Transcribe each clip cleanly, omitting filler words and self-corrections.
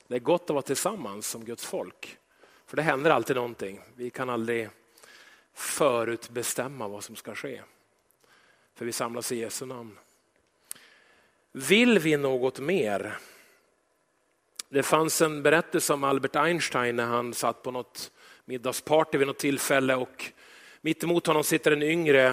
Det är gott att vara tillsammans som Guds folk. För det händer alltid någonting. Vi kan aldrig förutbestämma vad som ska ske. För vi samlas i Jesu namn. Vill vi något mer? Det fanns en berättelse om Albert Einstein när han satt på något middagsparty vid något tillfälle och mitt emot honom sitter en yngre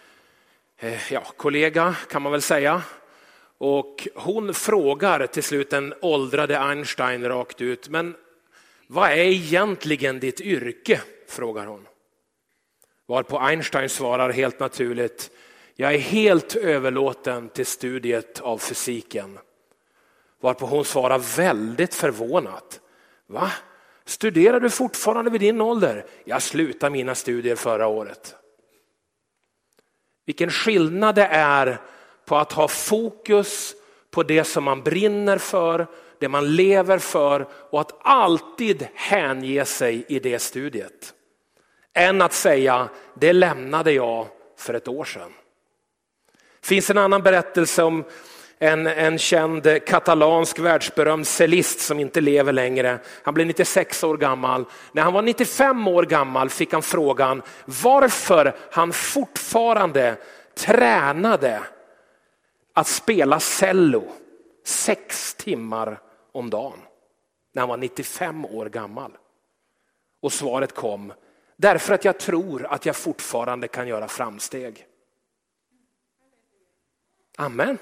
kollega kan man väl säga. Och hon frågar till slut den åldrade Einstein rakt ut, men vad är egentligen ditt yrke? Frågar hon. Varpå Einstein svarar helt naturligt, jag är helt överlåten till studiet av fysiken. Varpå hon svarar väldigt förvånat. Va? Studerar du fortfarande vid din ålder? Jag slutade mina studier förra året. Vilken skillnad det är på att ha fokus på det som man brinner för, det man lever för och att alltid hänge sig i det studiet. Än att säga, det lämnade jag för ett år sedan. Finns en annan berättelse om en känd katalansk världsberömd cellist som inte lever längre. Han blev 96 år gammal. När han var 95 år gammal fick han frågan varför han fortfarande tränade att spela cello 6 timmar om dagen. När han var 95 år gammal. Och svaret kom, därför att jag tror att jag fortfarande kan göra framsteg. Amen.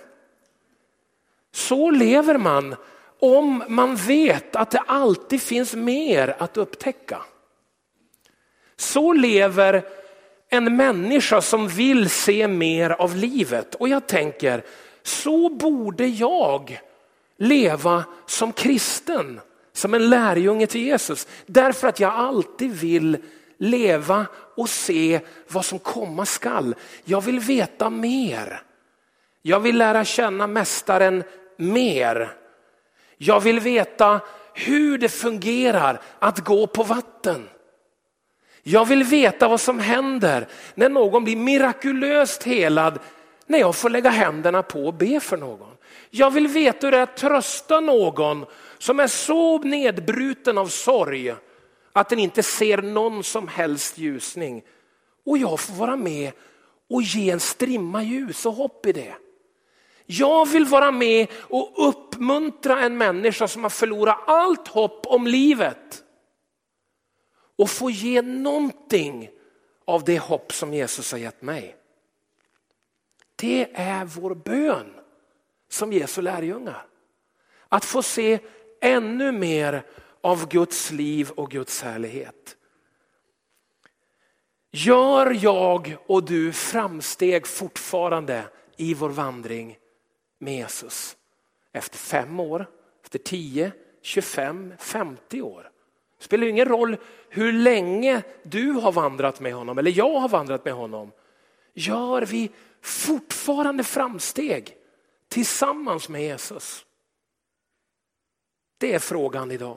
Så lever man om man vet att det alltid finns mer att upptäcka. Så lever en människa som vill se mer av livet. Och jag tänker, så borde jag leva som kristen, som en lärjunge till Jesus. Därför att jag alltid vill leva och se vad som komma skall. Jag vill veta mer. Jag vill lära känna mästaren mer. Jag vill veta hur det fungerar att gå på vatten. Jag vill veta vad som händer när någon blir mirakulöst helad när jag får lägga händerna på och be för någon. Jag vill veta hur det är att trösta någon som är så nedbruten av sorg att den inte ser någon som helst ljusning. Och jag får vara med och ge en strimma ljus och hopp i det. Jag vill vara med och uppmuntra en människa som har förlorat allt hopp om livet. Och få ge någonting av det hopp som Jesus har gett mig. Det är vår bön som Jesu lärjungar. Att få se ännu mer av Guds liv och Guds härlighet. Gör jag och du framsteg fortfarande i vår vandring med Jesus? Efter 5 år, efter 10, 25, 50 år. Det spelar ingen roll hur länge du har vandrat med honom eller jag har vandrat med honom. Gör vi fortfarande framsteg tillsammans med Jesus? Det är frågan idag.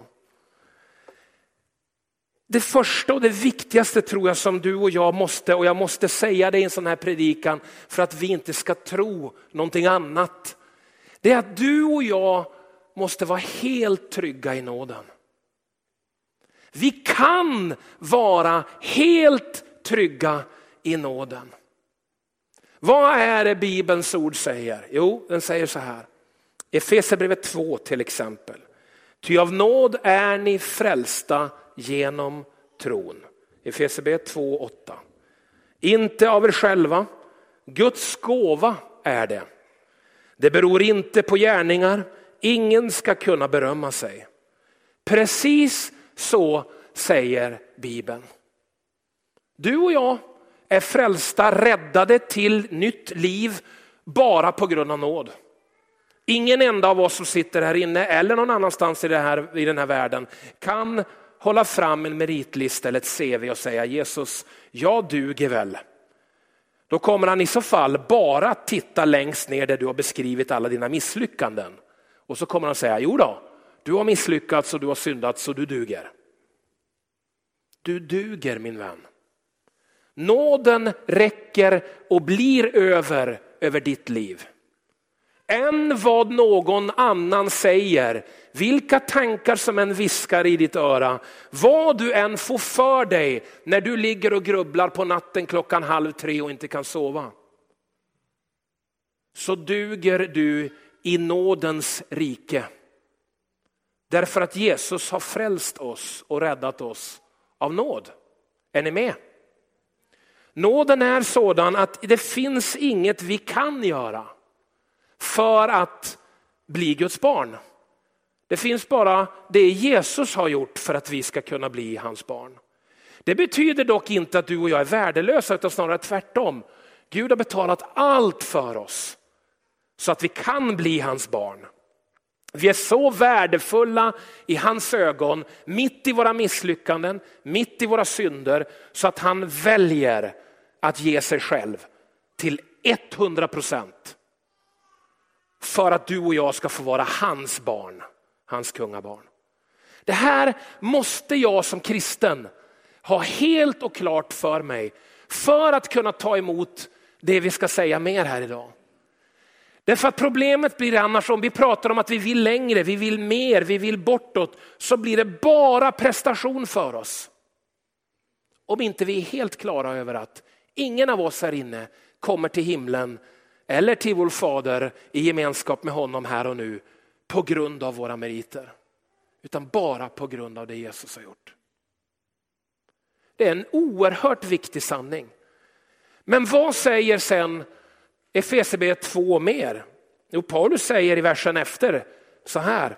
Det första och det viktigaste tror jag som du och jag måste, och jag måste säga det i en sån här predikan för att vi inte ska tro någonting annat. Det är att du och jag måste vara helt trygga i nåden. Vi kan vara helt trygga i nåden. Vad är det Bibelns ord säger? Jo, den säger så här. Efesierbrevet 2 till exempel. Ty av nåd är ni frälsta genom tron. Efesierbrevet 2:8. Inte av er själva. Guds gåva är det. Det beror inte på gärningar. Ingen ska kunna berömma sig. Precis så säger Bibeln. Du och jag är frälsta, räddade till nytt liv bara på grund av nåd. Ingen enda av oss som sitter här inne eller någon annanstans i den här världen kan hålla fram en meritlista eller ett CV och säga Jesus, jag duger väl. Då kommer han i så fall bara titta längst ner där du har beskrivit alla dina misslyckanden. Och så kommer han säga, jo då, du har misslyckats och du har syndat så du duger. Du duger min vän. Nåden räcker och blir över ditt liv. än vad någon annan säger, vilka tankar som än viskar i ditt öra, vad du än får för dig när du ligger och grubblar på natten 2:30 och inte kan sova. Så duger du i nådens rike. Därför att Jesus har frälst oss och räddat oss av nåd. Är ni med? Nåden är sådan att det finns inget vi kan göra för att bli Guds barn. Det finns bara det Jesus har gjort för att vi ska kunna bli hans barn. Det betyder dock inte att du och jag är värdelösa, utan snarare tvärtom. Gud har betalat allt för oss så att vi kan bli hans barn. Vi är så värdefulla i hans ögon, mitt i våra misslyckanden, mitt i våra synder, så att han väljer att ge sig själv till 100% för att du och jag ska få vara hans barn, hans kungabarn. Det här måste jag som kristen ha helt och klart för mig för att kunna ta emot det vi ska säga mer här idag. Därför att problemet blir annars, om vi pratar om att vi vill längre, vi vill mer, vi vill bortåt, så blir det bara prestation för oss. Om inte vi är helt klara över att ingen av oss här inne kommer till himlen eller till vår fader i gemenskap med honom här och nu på grund av våra meriter, utan bara på grund av det Jesus har gjort. Det är en oerhört viktig sanning. Men vad säger sen Efesierbrevet 2 mer? Jo, Paulus säger i versen efter så här.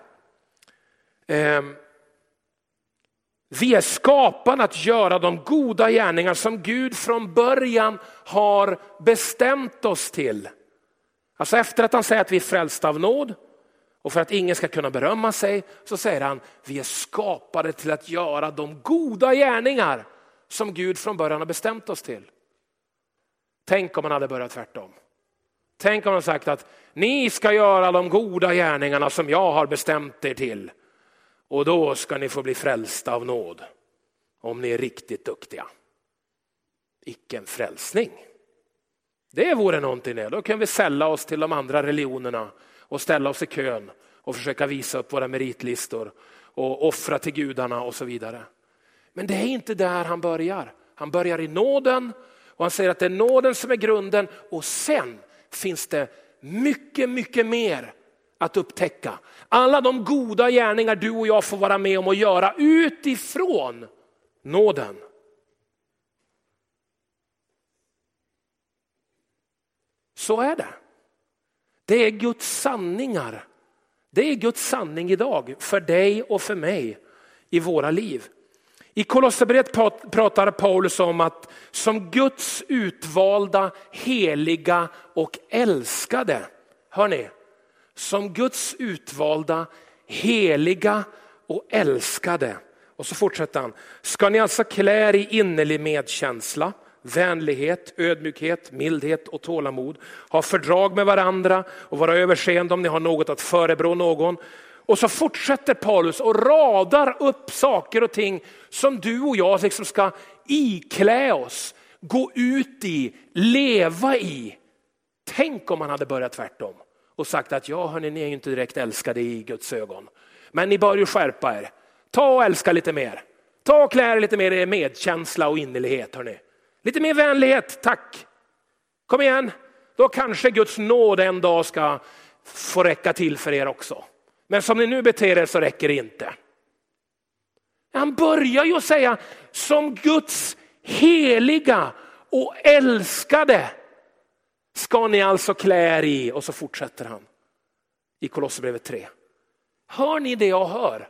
Vi är skapade att göra de goda gärningar som Gud från början har bestämt oss till. Alltså efter att han säger att vi är frälsta av nåd och för att ingen ska kunna berömma sig, så säger han vi är skapade till att göra de goda gärningar som Gud från början har bestämt oss till. Tänk om man hade börjat tvärtom. Tänk om man sagt att ni ska göra de goda gärningarna som jag har bestämt er till. Och då ska ni få bli frälsta av nåd. Om ni är riktigt duktiga. Icke en frälsning. Det vore någonting där. Då kan vi sälla oss till de andra religionerna. Och ställa oss i kön. Och försöka visa upp våra meritlistor. Och offra till gudarna och så vidare. Men det är inte där han börjar. Han börjar i nåden. Och han säger att det är nåden som är grunden. Och sen finns det mycket, mycket mer att upptäcka. Alla de goda gärningar du och jag får vara med om att göra utifrån nåden. Så är det. Det är Guds sanningar. Det är Guds sanning idag för dig och för mig i våra liv. I Kolosserbrevet pratar Paulus om att som Guds utvalda, heliga och älskade. Hör ni? Som Guds utvalda, heliga och älskade. Och så fortsätter han. Ska ni alltså klä er i innerlig medkänsla, vänlighet, ödmjukhet, mildhet och tålamod. Ha fördrag med varandra och vara överseende om ni har något att förebrå någon. Och så fortsätter Paulus och radar upp saker och ting som du och jag liksom ska iklä oss, gå ut i, leva i. Tänk om man hade börjat tvärtom och sagt att ja hörni, ni är ju inte direkt älskade i Guds ögon. Men ni bör ju skärpa er. Ta och älska lite mer. Ta och klä er lite mer i medkänsla och innerlighet hörni. Lite mer vänlighet, tack. Kom igen, då kanske Guds nåd en dag ska få räcka till för er också. Men som ni nu beter er så räcker det inte. Han börjar ju säga som Guds heliga och älskade ska ni alltså klä er i. Och så fortsätter han i Kolosserbrevet 3. Hör ni det jag hör?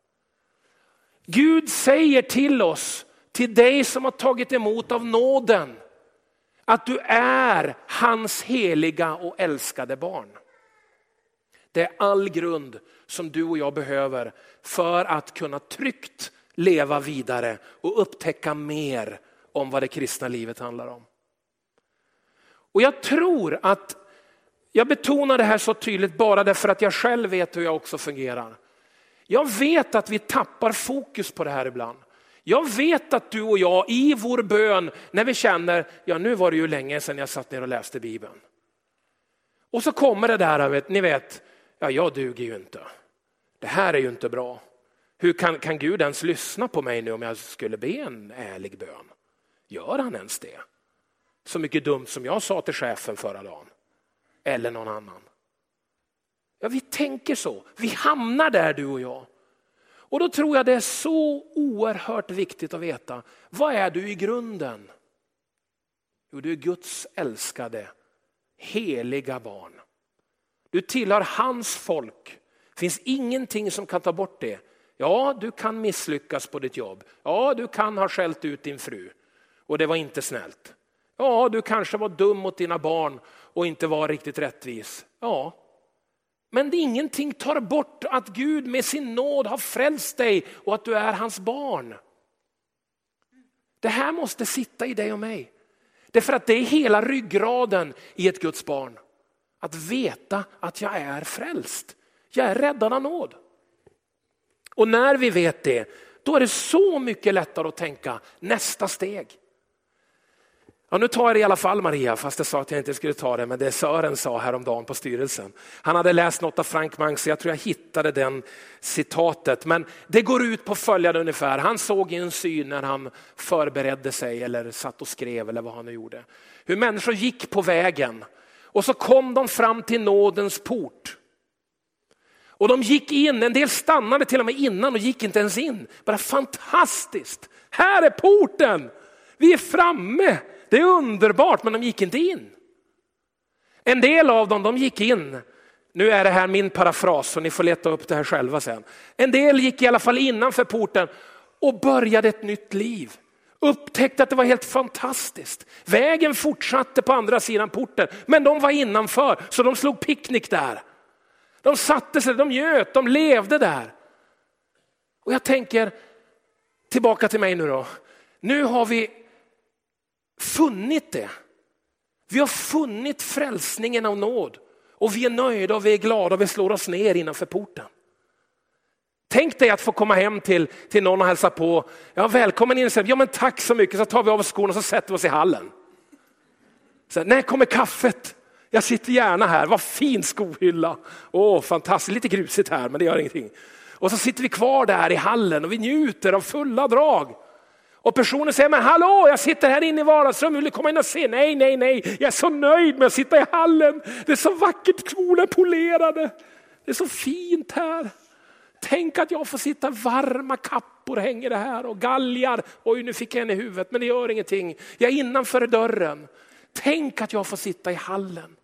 Gud säger till oss, till dig som har tagit emot av nåden, att du är hans heliga och älskade barn. Det är all grund som du och jag behöver för att kunna tryggt leva vidare och upptäcka mer om vad det kristna livet handlar om. Och jag tror att jag betonar det här så tydligt bara därför att jag själv vet hur jag också fungerar. Jag vet att vi tappar fokus på det här ibland. Jag vet att du och jag i vår bön när vi känner, ja nu var det ju länge sedan jag satt ner och läste Bibeln. Och så kommer det där, ni vet, ja, jag duger ju inte. Det här är ju inte bra. Hur kan Gud ens lyssna på mig nu om jag skulle be en ärlig bön? Gör han ens det? Så mycket dumt som jag sa till chefen förra dagen. Eller någon annan. Ja, vi tänker så. Vi hamnar där, du och jag. Och då tror jag det är så oerhört viktigt att veta. Vad är du i grunden? Jo, du är Guds älskade, heliga barn. Du tillhör hans folk. Det finns ingenting som kan ta bort det. Ja, du kan misslyckas på ditt jobb. Ja, du kan ha skällt ut din fru. Och det var inte snällt. Ja, du kanske var dum mot dina barn och inte var riktigt rättvis. Ja. Men det ingenting tar bort att Gud med sin nåd har frälst dig och att du är hans barn. Det här måste sitta i dig och mig. Därför att det är hela ryggraden i ett Guds barn. Att veta att jag är frälst. Jag är räddad av nåd. Och när vi vet det, då är det så mycket lättare att tänka nästa steg. Ja, nu tar jag det i alla fall, Maria, fast jag sa att jag inte skulle ta det, men det Sören sa häromdagen på styrelsen. Han hade läst något av Frank Mangs, så jag tror jag hittade den citatet. Men det går ut på följande ungefär. Han såg i en syn när han förberedde sig eller satt och skrev eller vad han nu gjorde. Hur människor gick på vägen och så kom de fram till nådens port. Och de gick in, en del stannade till och med innan och gick inte ens in. Bara fantastiskt, här är porten, vi är framme. Det är underbart, men de gick inte in. En del av dem, de gick in. Nu är det här min parafras, så ni får leta upp det här själva sen. En del gick i alla fall innanför porten och började ett nytt liv. Upptäckte att det var helt fantastiskt. Vägen fortsatte på andra sidan porten, men de var innanför, så de slog picknick där. De satte sig, de njöt, de levde där. Och jag tänker, tillbaka till mig nu då. Nu har vi funnit det. Vi har funnit frälsningen av nåd. Och vi är nöjda och vi är glada och vi slår oss ner innanför porten. Tänk dig att få komma hem till någon och hälsa på. Ja, välkommen in. Ja, men tack så mycket. Så tar vi av skorna och så sätter vi oss i hallen. Så, när kommer kaffet? Jag sitter gärna här. Vad fin skohylla. Fantastiskt. Lite grusigt här, men det gör ingenting. Och så sitter vi kvar där i hallen och vi njuter av fulla drag. Och personen säger, men hallå, jag sitter här inne i vardagsrummet, vill du komma in och se? Nej, jag är så nöjd med att sitta i hallen. Det är så vackert, kjolar polerade. Det är så fint här. Tänk att jag får sitta, varma kappor hänger det här och galgar. Oj, nu fick jag en i huvudet, men det gör ingenting. Jag är innanför dörren. Tänk att jag får sitta i hallen.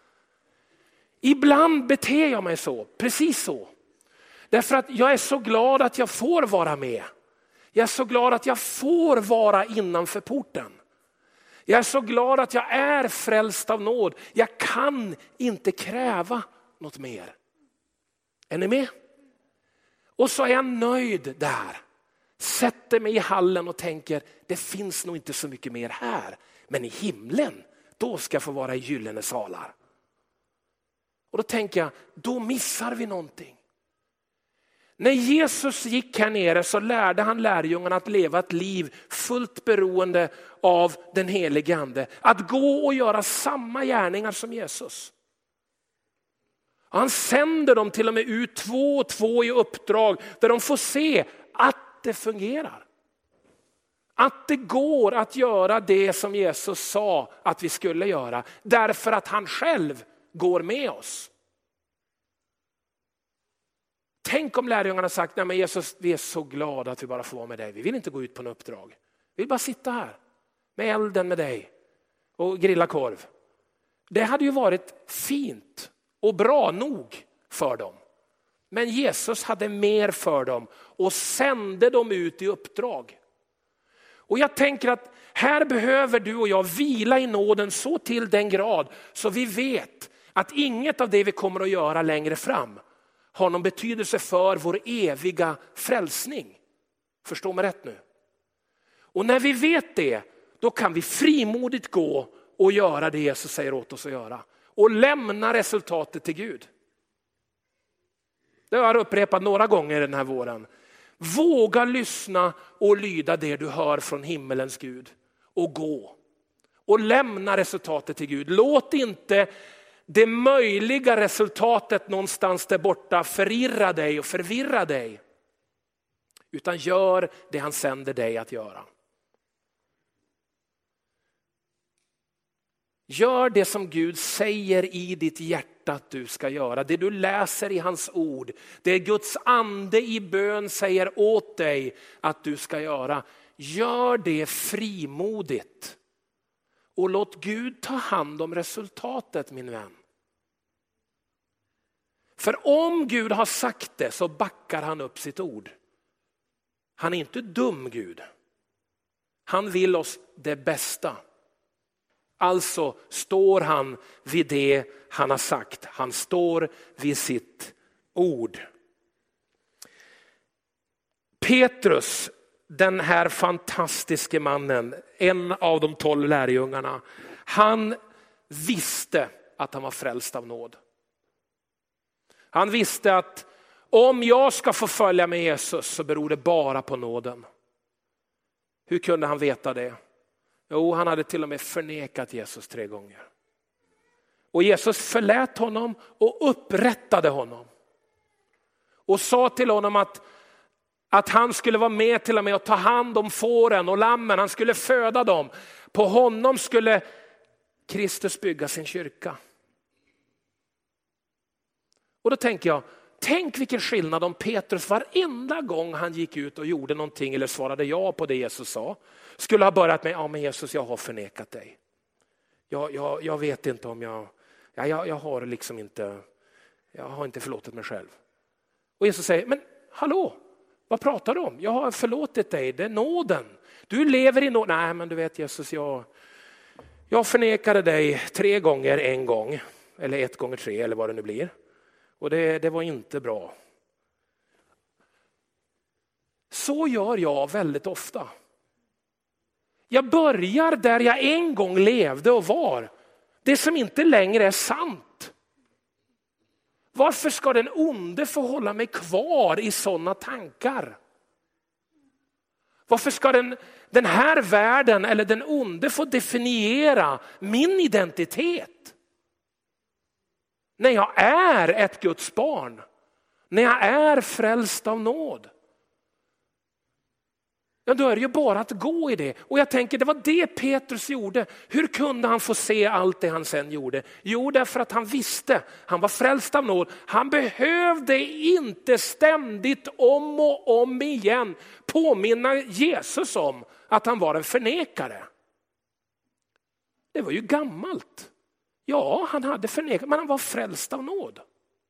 Ibland beter jag mig så, precis så. Därför att jag är så glad att jag får vara med. Jag är så glad att jag får vara innanför porten. Jag är så glad att jag är frälst av nåd. Jag kan inte kräva något mer. Är ni med? Och så är jag nöjd där. Sätter mig i hallen och tänker, det finns nog inte så mycket mer här. Men i himlen, då ska jag få vara i gyllene salar. Och då tänker jag, då missar vi någonting. När Jesus gick här nere så lärde han lärjungarna att leva ett liv fullt beroende av den helige ande. Att gå och göra samma gärningar som Jesus. Han sänder dem till och med ut 2 och 2 i uppdrag där de får se att det fungerar. Att det går att göra det som Jesus sa att vi skulle göra. Därför att han själv går med oss. Tänk om lärjungarna sagt, nej men Jesus, vi är så glada att vi bara får vara med dig. Vi vill inte gå ut på en uppdrag. Vi vill bara sitta här med elden med dig och grilla korv. Det hade ju varit fint och bra nog för dem. Men Jesus hade mer för dem och sände dem ut i uppdrag. Och jag tänker att här behöver du och jag vila i nåden så till den grad så vi vet att inget av det vi kommer att göra längre fram har någon betydelse för vår eviga frälsning. Förstår mig rätt nu? Och när vi vet det, då kan vi frimodigt gå och göra det Jesus säger åt oss att göra. Och lämna resultatet till Gud. Det har jag upprepat några gånger den här våren. Våga lyssna och lyda det du hör från himmelens Gud. Och gå. Och lämna resultatet till Gud. Låt inte det möjliga resultatet någonstans där borta förirra dig och förvirra dig. Utan gör det han sänder dig att göra. Gör det som Gud säger i ditt hjärta att du ska göra. Det du läser i hans ord. Det Guds ande i bön säger åt dig att du ska göra. Gör det frimodigt. Och låt Gud ta hand om resultatet, min vän. För om Gud har sagt det så backar han upp sitt ord. Han är inte dum, Gud. Han vill oss det bästa. Alltså står han vid det han har sagt. Han står vid sitt ord. Petrus, den här fantastiske mannen, en av de 12 lärjungarna, han visste att han var frälst av nåd. Han visste att om jag ska få följa med Jesus så beror det bara på nåden. Hur kunde han veta det? Jo, han hade till och med förnekat Jesus 3 gånger. Och Jesus förlät honom och upprättade honom. Och sa till honom att han skulle vara med till och med att ta hand om fåren och lammen. Han skulle föda dem. På honom skulle Kristus bygga sin kyrka. Och då tänker jag, tänk vilken skillnad om Petrus varenda gång han gick ut och gjorde någonting eller svarade ja på det Jesus sa. Skulle ha börjat med, ja men Jesus, jag har förnekat dig. Jag vet inte om jag har liksom inte, jag har inte förlåtit mig själv. Och Jesus säger, men hallå, vad pratar du om? Jag har förlåtit dig, det är nåden. Du lever i nåd. Nej men du vet Jesus, jag förnekade dig 3 gånger en gång. Eller 1 gånger 3 eller vad det nu blir. Och det var inte bra. Så gör jag väldigt ofta. Jag börjar där jag en gång levde och var. Det som inte längre är sant. Varför ska den onde få hålla mig kvar i sådana tankar? Varför ska den här världen eller den onde få definiera min identitet? När jag är ett Guds barn. När jag är frälst av nåd. Ja, då är det ju bara att gå i det. Och jag tänker, det var det Petrus gjorde. Hur kunde han få se allt det han sen gjorde? Jo, därför att han visste. Han var frälst av nåd. Han behövde inte ständigt om och om igen påminna Jesus om att han var en förnekare. Det var ju gammalt. Ja, han hade förnekat, men han var frälst av nåd.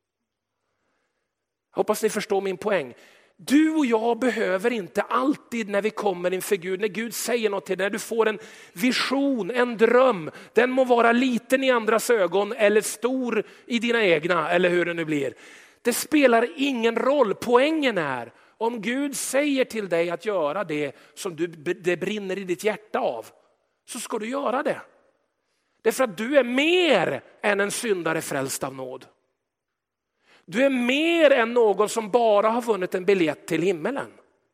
Hoppas ni förstår min poäng. Du och jag behöver inte alltid när vi kommer inför Gud, när Gud säger något till dig, när du får en vision, en dröm. Den må vara liten i andras ögon eller stor i dina egna, eller hur det nu blir. Det spelar ingen roll. Poängen är, om Gud säger till dig att göra det som det brinner i ditt hjärta av, så ska du göra det. Därför att du är mer än en syndare frälst av nåd. Du är mer än någon som bara har vunnit en biljett till himmelen.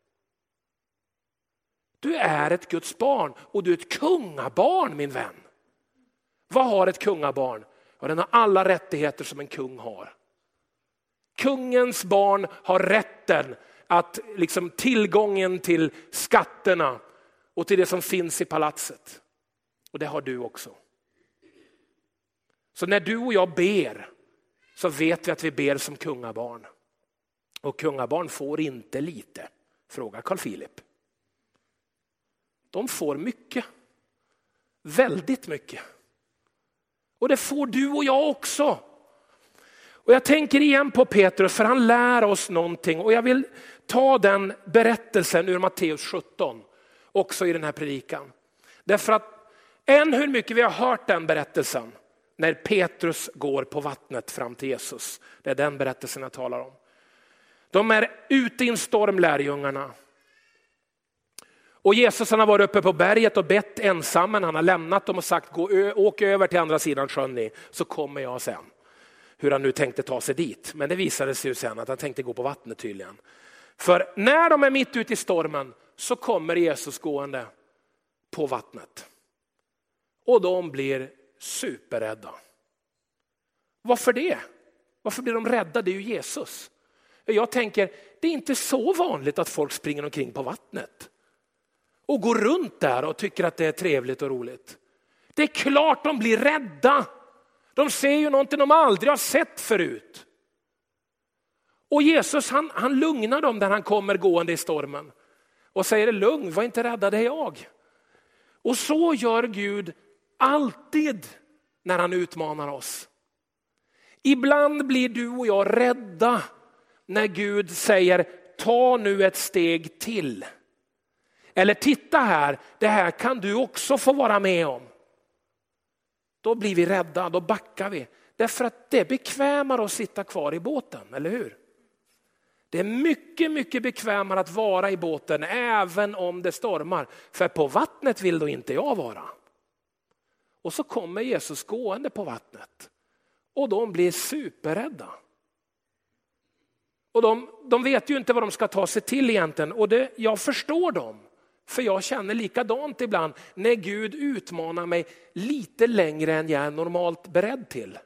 Du är ett Guds barn och du är ett kungabarn, min vän. Vad har ett kungabarn? Ja, den har alla rättigheter som en kung har. Kungens barn har rätten att tillgången till skatterna och till det som finns i palatset. Och det har du också. Så när du och jag ber så vet vi att vi ber som kungabarn. Och kungabarn får inte lite, frågar Carl Philip. De får mycket. Väldigt mycket. Och det får du och jag också. Och jag tänker igen på Petrus, för han lär oss någonting. Och jag vill ta den berättelsen ur Matteus 17 också i den här predikan. Därför att hur mycket vi har hört den berättelsen när Petrus går på vattnet fram till Jesus. Det är den berättelsen jag talar om. De är ute i en storm, lärjungarna. Och Jesus, han har varit uppe på berget och bett ensam, men han har lämnat dem och sagt, åk över till andra sidan sjön ni, så kommer jag sen. Hur han nu tänkte ta sig dit. Men det visade sig ju sen att han tänkte gå på vattnet tydligen. För när de är mitt ute i stormen så kommer Jesus gående på vattnet. Och de blir superrädda. Varför det? Varför blir de rädda? Det är ju Jesus. Jag tänker, det är inte så vanligt att folk springer omkring på vattnet och går runt där och tycker att det är trevligt och roligt. Det är klart de blir rädda. De ser ju någonting de aldrig har sett förut. Och Jesus han lugnar dem när han kommer gående i stormen. Och säger lugn, var inte rädda, det är jag. Och så gör Gud alltid när han utmanar oss. Ibland blir du och jag rädda när Gud säger ta nu ett steg till. Eller titta här, det här kan du också få vara med om. Då blir vi rädda, då backar vi. Därför att det är bekvämare att sitta kvar i båten, eller hur? Det är mycket, mycket bekvämare att vara i båten även om det stormar. För på vattnet vill då inte jag vara. Och så kommer Jesus gående på vattnet. Och de blir superrädda. Och de vet ju inte vad de ska ta sig till egentligen. Och jag förstår dem. För jag känner likadant ibland när Gud utmanar mig lite längre än jag är normalt beredd till.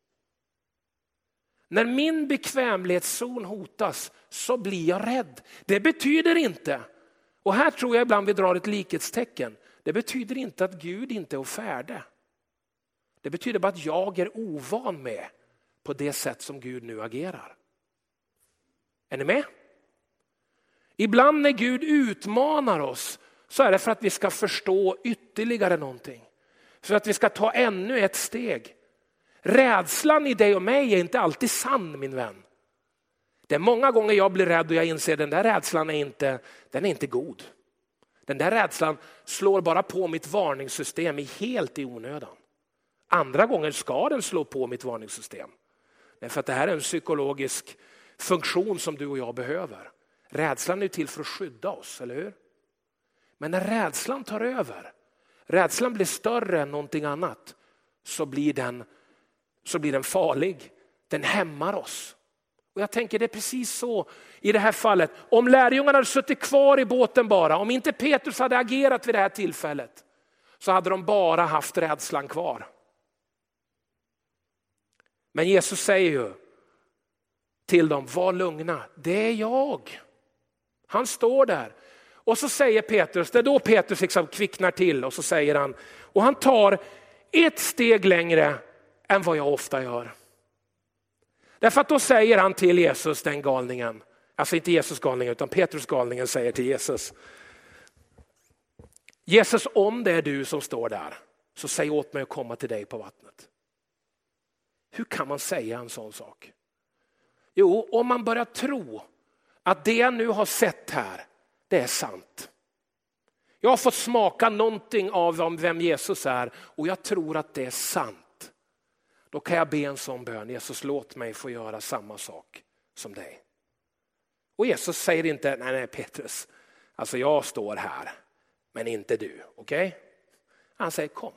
När min bekvämlighetszon hotas så blir jag rädd. Det betyder inte, och här tror jag ibland vi drar ett likhetstecken. Det betyder inte att Gud inte är färdig. Det betyder bara att jag är ovan med på det sätt som Gud nu agerar. Är ni med? Ibland när Gud utmanar oss så är det för att vi ska förstå ytterligare någonting. För att vi ska ta ännu ett steg. Rädslan i dig och mig är inte alltid sann, min vän. Det är många gånger jag blir rädd och jag inser att den där rädslan är inte god. Den där rädslan slår bara på mitt varningssystem helt i onödan. Andra gånger ska den slå på mitt varningssystem. Därför att det här är en psykologisk funktion som du och jag behöver. Rädslan är till för att skydda oss, eller hur? Men när rädslan tar över, rädslan blir större än någonting annat, så blir den farlig. Den hämmar oss. Och jag tänker det är precis så i det här fallet. Om lärjungarna hade suttit kvar i båten bara, om inte Petrus hade agerat vid det här tillfället, så hade de bara haft rädslan kvar. Men Jesus säger ju till dem, var lugna, det är jag. Han står där. Och så säger Petrus, det är då Petrus liksom kvicknar till och så säger han, och han tar ett steg längre än vad jag ofta gör. Därför att då säger han till Jesus, den galningen, alltså inte Jesus galningen utan Petrus galningen säger till Jesus, Jesus, om det är du som står där så säg åt mig att komma till dig på vattnet. Hur kan man säga en sån sak? Jo, om man börjar tro att det jag nu har sett här, det är sant. Jag har fått smaka någonting av vem Jesus är och jag tror att det är sant. Då kan jag be en sån bön, Jesus låt mig få göra samma sak som dig. Och Jesus säger inte, nej Petrus, alltså jag står här, men inte du, okej? Han säger kom.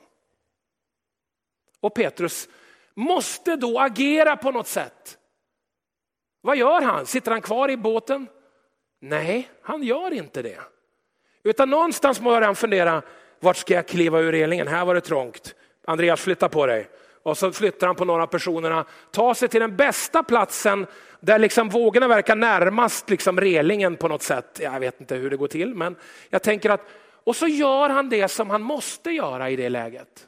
Och Petrus måste då agera på något sätt. Vad gör han? Sitter han kvar i båten? Nej, han gör inte det. Utan någonstans måste han fundera, vart ska jag kliva ur relingen? Här var det trångt. Andreas, flytta på dig. Och så flyttar han på några personerna, tar sig till den bästa platsen där liksom vågorna verkar närmast liksom relingen på något sätt. Jag vet inte hur det går till, men jag tänker att, och så gör han det som han måste göra i det läget.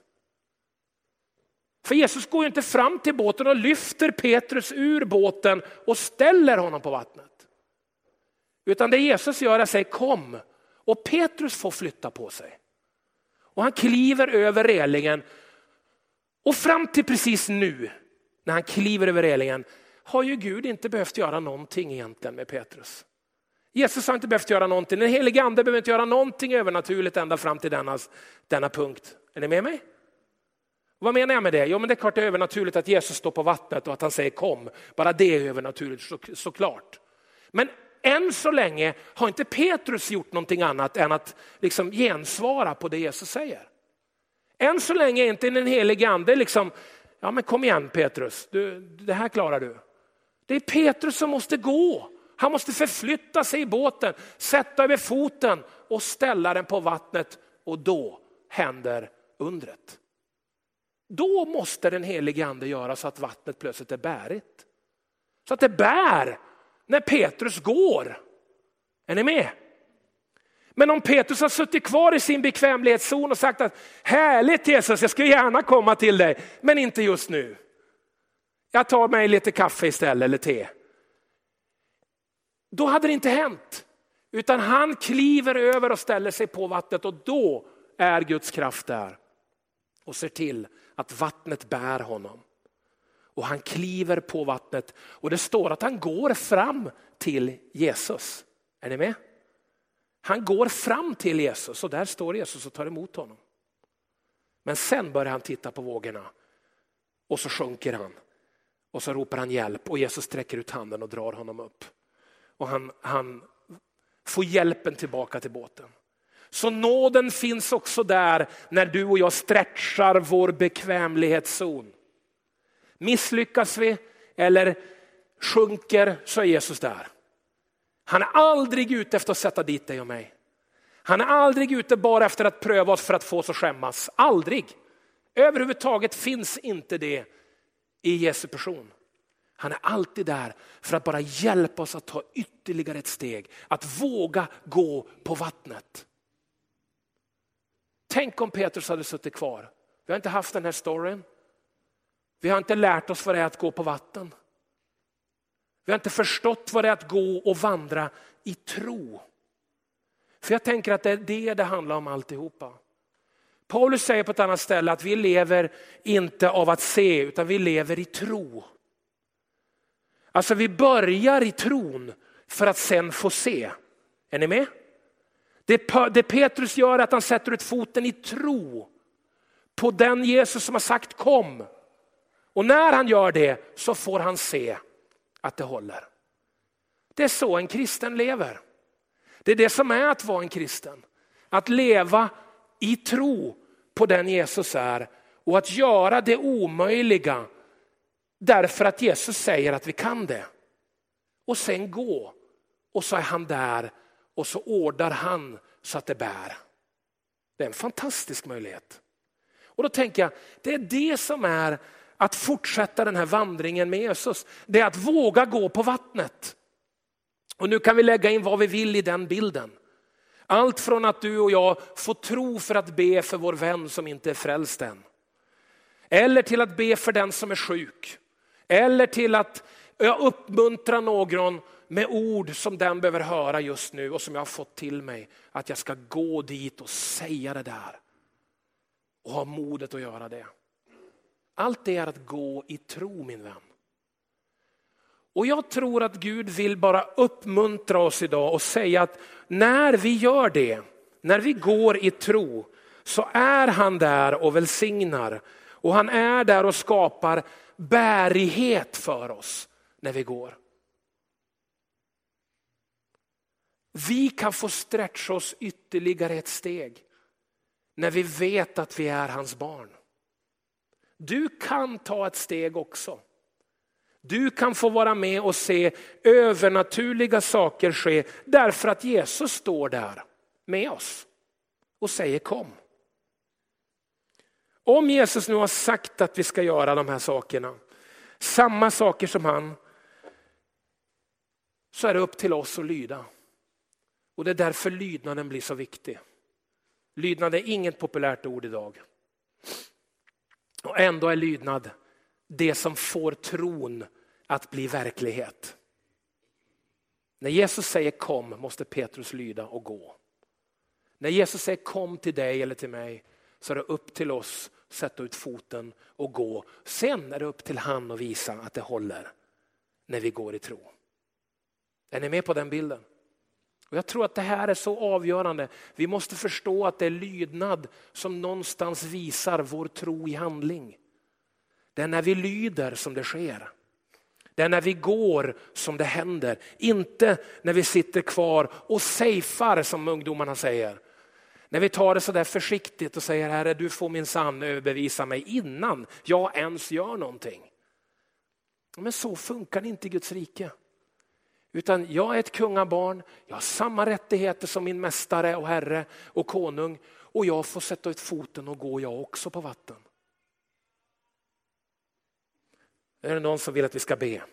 För Jesus går ju inte fram till båten och lyfter Petrus ur båten och ställer honom på vattnet. Utan det Jesus gör är att säga kom, och Petrus får flytta på sig. Och han kliver över relingen. Och fram till precis nu, när han kliver över relingen, har ju Gud inte behövt göra någonting egentligen med Petrus. Jesus har inte behövt göra någonting. Den helige ande behöver inte göra någonting övernaturligt ända fram till denna punkt. Är ni med mig? Vad menar jag med det? Jo, men det är klart det är övernaturligt att Jesus står på vattnet och att han säger kom. Bara det är övernaturligt såklart. Men än så länge har inte Petrus gjort någonting annat än att liksom gensvara på det Jesus säger. Än så länge är inte den helige ande liksom, ja men kom igen Petrus, det här klarar du. Det är Petrus som måste gå. Han måste förflytta sig i båten, sätta över foten och ställa den på vattnet, och då händer undret. Då måste den helige ande göra så att vattnet plötsligt är bärigt. Så att det bär när Petrus går. Är ni med? Men om Petrus har suttit kvar i sin bekvämlighetszon och sagt att härligt Jesus, jag ska gärna komma till dig, men inte just nu. Jag tar mig lite kaffe istället eller te. Då hade det inte hänt. Utan han kliver över och ställer sig på vattnet och då är Guds kraft där. Och ser till att vattnet bär honom. Och han kliver på vattnet och det står att han går fram till Jesus. Är ni med? Han går fram till Jesus och där står Jesus och tar emot honom. Men sen börjar han titta på vågorna och så sjunker han. Och så ropar han hjälp och Jesus sträcker ut handen och drar honom upp. Och han får hjälpen tillbaka till båten. Så nåden finns också där när du och jag stretchar vår bekvämlighetszon. Misslyckas vi eller sjunker så är Jesus där. Han är aldrig ute efter att sätta dit dig och mig. Han är aldrig ute bara efter att pröva oss för att få oss att skämmas. Aldrig. Överhuvudtaget finns inte det i Jesu person. Han är alltid där för att bara hjälpa oss att ta ytterligare ett steg. Att våga gå på vattnet. Tänk om Petrus hade suttit kvar. Vi har inte haft den här storyn. Vi har inte lärt oss vad det är att gå på vatten. Vi har inte förstått vad det är att gå och vandra i tro. För jag tänker att det är det handlar om alltihopa. Paulus säger på ett annat ställe att vi lever inte av att se utan vi lever i tro. Alltså vi börjar i tron för att sen få se. Är ni med? Det Petrus gör är att han sätter ut foten i tro på den Jesus som har sagt kom. Och när han gör det så får han se att det håller. Det är så en kristen lever. Det är det som är att vara en kristen. Att leva i tro på den Jesus är och att göra det omöjliga därför att Jesus säger att vi kan det. Och sen gå och så är han där och så ordar han så att det bär. Det är en fantastisk möjlighet. Och då tänker jag, det är det som är att fortsätta den här vandringen med Jesus. Det är att våga gå på vattnet. Och nu kan vi lägga in vad vi vill i den bilden. Allt från att du och jag får tro för att be för vår vän som inte är frälst än. Eller till att be för den som är sjuk. Eller till att uppmuntra någon med ord som den behöver höra just nu och som jag har fått till mig. Att jag ska gå dit och säga det där. Och ha modet att göra det. Allt det är att gå i tro, min vän. Och jag tror att Gud vill bara uppmuntra oss idag och säga att när vi gör det, när vi går i tro, så är han där och välsignar. Och han är där och skapar bärighet för oss när vi går. Vi kan få stretcha oss ytterligare ett steg när vi vet att vi är hans barn. Du kan ta ett steg också. Du kan få vara med och se övernaturliga saker ske därför att Jesus står där med oss och säger kom. Om Jesus nu har sagt att vi ska göra de här sakerna, samma saker som han, så är det upp till oss att lyda. Och det är därför lydnaden blir så viktig. Lydnad är inget populärt ord idag. Och ändå är lydnad det som får tron att bli verklighet. När Jesus säger kom måste Petrus lyda och gå. När Jesus säger kom till dig eller till mig så är det upp till oss att sätta ut foten och gå. Sen är det upp till han att visa att det håller när vi går i tro. Är ni med på den bilden? Och jag tror att det här är så avgörande. Vi måste förstå att det är lydnad som någonstans visar vår tro i handling. Det är när vi lyder som det sker. Det är när vi går som det händer. Inte när vi sitter kvar och safear som ungdomarna säger. När vi tar det så där försiktigt och säger Herre, du får minsann överbevisa mig innan jag ens gör någonting. Men så funkar det inte i Guds rike. Utan jag är ett kungabarn, jag har samma rättigheter som min mästare och herre och konung. Och jag får sätta ut foten och gå jag också på vatten. Är det någon som vill att vi ska be?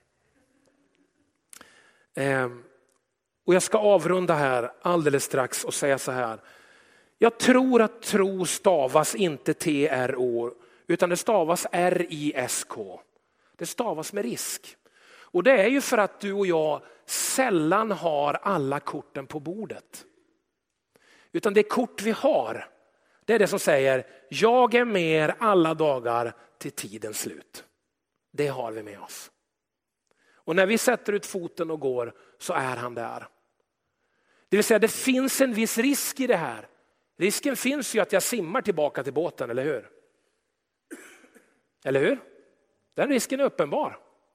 Och jag ska avrunda här alldeles strax och säga så här. Jag tror att tro stavas inte TRO utan det stavas RISK. Det stavas med risk. Och det är ju för att du och jag sällan har alla korten på bordet. Utan det kort vi har, det är det som säger jag är med er alla dagar till tidens slut. Det har vi med oss. Och när vi sätter ut foten och går så är han där. Det vill säga det finns en viss risk i det här. Risken finns ju att jag simmar tillbaka till båten, eller hur? Eller hur? Den risken är uppenbar.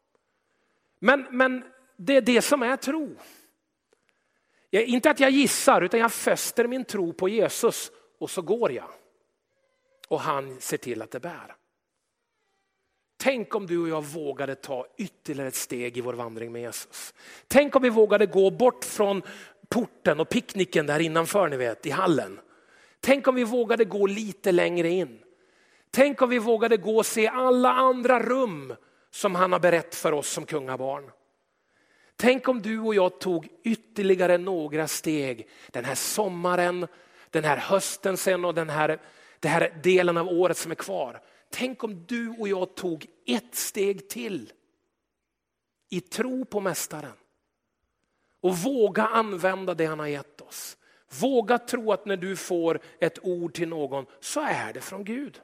Men det är det som är tro. Inte att jag gissar utan jag fäster min tro på Jesus och så går jag. Och han ser till att det bär. Tänk om du och jag vågade ta ytterligare ett steg i vår vandring med Jesus. Tänk om vi vågade gå bort från porten och picknicken där innanför, ni vet, i hallen. Tänk om vi vågade gå lite längre in. Tänk om vi vågade gå och se alla andra rum som han har berättat för oss som kungabarn. Tänk om du och jag tog ytterligare några steg den här sommaren, den här hösten sen och den här delen av året som är kvar. Tänk om du och jag tog ett steg till i tro på mästaren. Och våga använda det han har gett oss. Våga tro att när du får ett ord till någon så är det från Gud.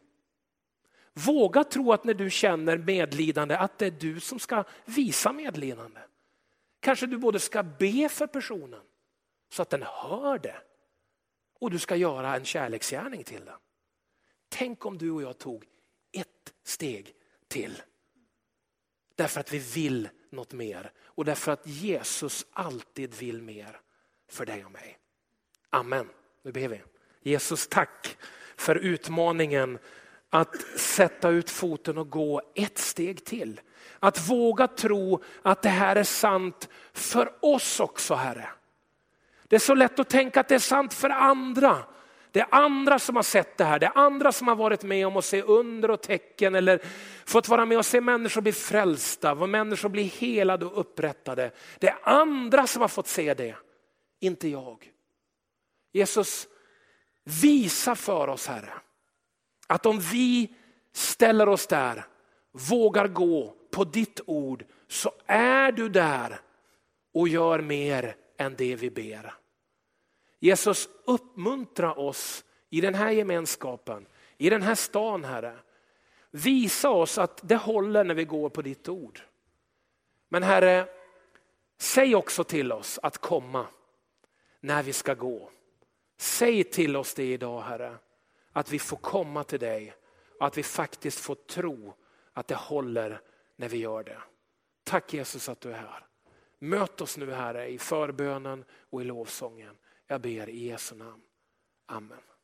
Våga tro att när du känner medlidande att det är du som ska visa medlidande. Kanske du både ska be för personen så att den hör det. Och du ska göra en kärleksgärning till den. Tänk om du och jag tog ett steg till. Därför att vi vill något mer. Och därför att Jesus alltid vill mer för dig och mig. Amen. Nu ber vi. Jesus, tack för utmaningen att sätta ut foten och gå ett steg till. Att våga tro att det här är sant för oss också, Herre. Det är så lätt att tänka att det är sant för andra. Det är andra som har sett det här. Det är andra som har varit med om att se under och tecken. Eller fått vara med och se människor bli frälsta. Människor bli helade och upprättade. Det är andra som har fått se det. Inte jag. Jesus, visa för oss, Herre. Att om vi ställer oss där, vågar gå på ditt ord, så är du där och gör mer än det vi ber. Jesus, uppmuntra oss i den här gemenskapen, i den här stan, Herre. Visa oss att det håller när vi går på ditt ord. Men Herre, säg också till oss att komma när vi ska gå. Säg till oss det idag, Herre, att vi får komma till dig och att vi faktiskt får tro att det håller när vi gör det. Tack Jesus att du är här. Möt oss nu, Herre, i förbönen och i lovsången. Jag ber i Jesu namn. Amen.